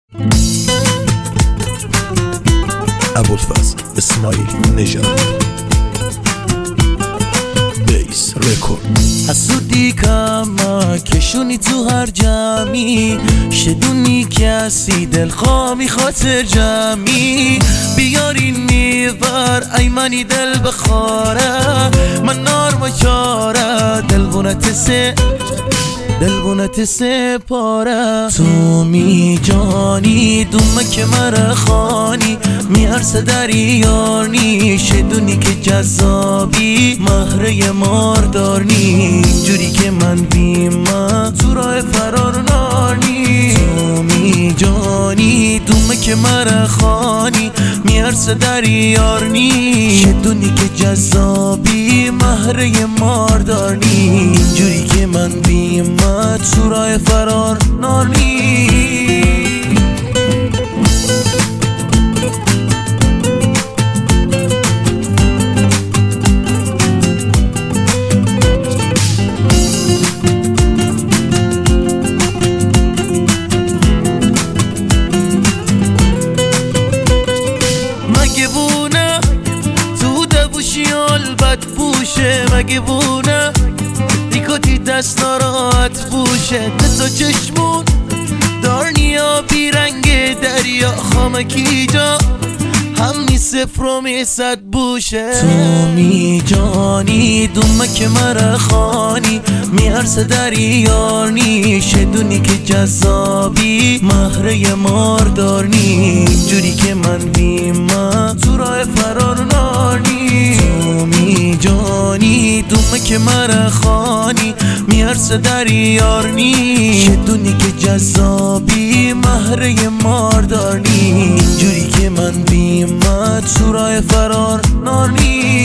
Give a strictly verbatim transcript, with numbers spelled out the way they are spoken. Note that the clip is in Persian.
ابوالفضل اسماعیل نژاد بیس رکورد. حسودی کما کشونی تو هر جمعی، شدونی کسی دلخوامی خاطر جمعی، بیارین میور ایمانی دل بخاره، من نار مچاره دلبونت سه دلبونت سه پاره. تو می جانی دومه که مره خانی، میارس دریارنی، شدونی که جذابی مهره ماردارنی، جوری که من بیمه تو راه فرار نارنی. تو می جانی دومه که مره خانی، میارس دریارنی، شدونی که جذابی مهره ماردارنی، جوری که من بیمه تو راه فرار نارنی. مگه بونه تو دبوشیال بد بوشه، مگه بونه دیکوتی دست ناراحت بوشه، تا چشمون دارنیا بیرنگ دریا خامکی جا همی صفر و می صد بوشه. تو می جانی دومه که مره خانی، میارس دریارنی، شدونی که جذابی مهره ماردارنی، جوری که من بیمه تو راه فرار نارنی. تو می جانی دومه که مره خانی، میارس دریارنی، شدونی که جذابی مهره ماردارنی، جوری که من بیمه تو راه فرار نارنی.